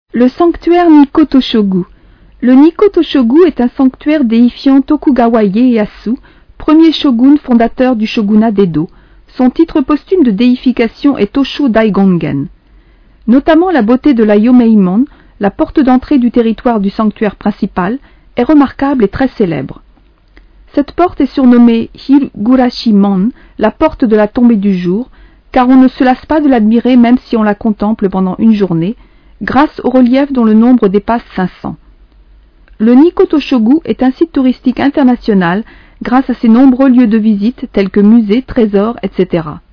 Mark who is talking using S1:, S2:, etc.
S1: Le sanctuaire Nikko-Toshogu. Le Nikko-Toshogu est un sanctuaire déifiant Tokugawa Ieyasu, premier shogun fondateur du shogunat d'Edo. Son titre posthume de déification est Tosho Daigongen. Notamment la beauté de la Yomeimon, la porte d'entrée du territoire du sanctuaire principal, est remarquable et très célèbre. Cette porte est surnommée Higurashi-mon, la porte de la tombée du jour, car on ne se lasse pas de l'admirer même si on la contemple pendant une journée, grâce au relief dont le nombre dépasse 500. Le Nikko-Toshogu est un site touristique international grâce à ses nombreux lieux de visite tels que musées, trésors, etc.